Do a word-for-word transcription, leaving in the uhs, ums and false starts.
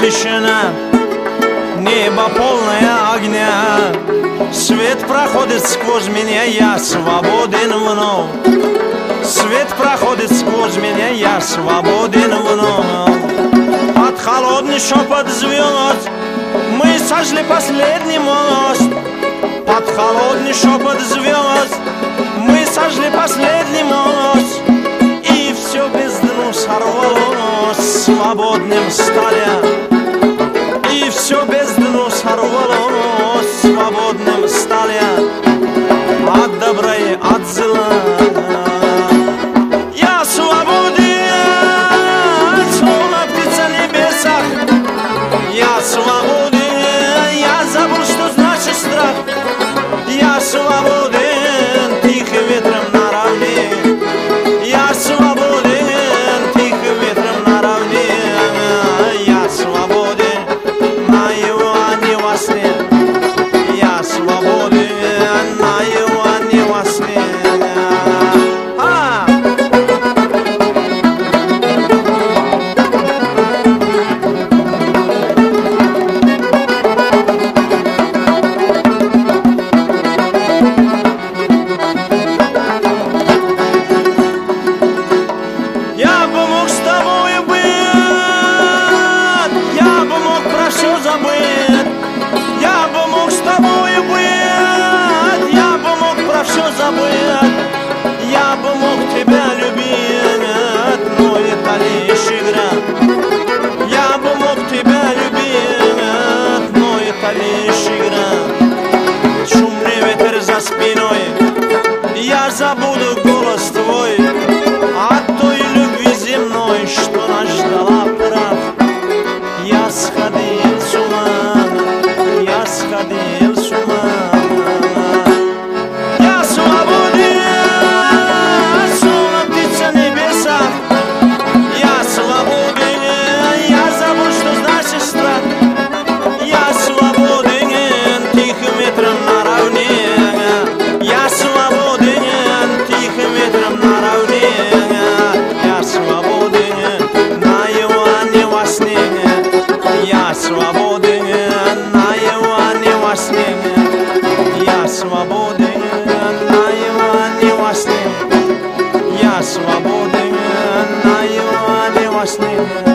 тишина, небо полное огня. Свет проходит сквозь меня, я свободен вновь. Свет проходит сквозь меня, я свободен вновь. Под холодный шепот звезд мы сожгли последний мост. Под холодный шепот звезд мы сожгли последний мост. И все без дну сорвалось, свободным стали. И все без дну сорвалось, свободным стали. От добра и от зла я свободен, словно птица в небесах. Я свободен, я забыл, что значит страх. Я свободен, тихим ветром на равнине. Я свободен, тихим ветром на равнине. Я свободен, наяву, а не во сне. Я свободен, наяву, а не во сне. А! Я бы мог с тобой быть, я бы мог про все забыть. Я бы мог с тобой быть, я бы мог про все забыть. Я бы мог тебя любить, но это лишь игра. Я бы мог тебя любить, но это лишь игра. Шумный ветер за спиной, я забуду голос твой. От той любви земной, что нас ждала, прав. Я сходил с ума, я сходил с ума. Я свободен, словно птица в небесах. Я свободен, я забыл, что значит страх. Я свободен, тихим ветром на равнине. Я свободен, тихим ветром на равнине. Я свободен, наяву, а не во сне. Я свободен, наяву, а не во сне. Я свободен, наяву, а не во сне. Я свободен, наяву, а не во сне.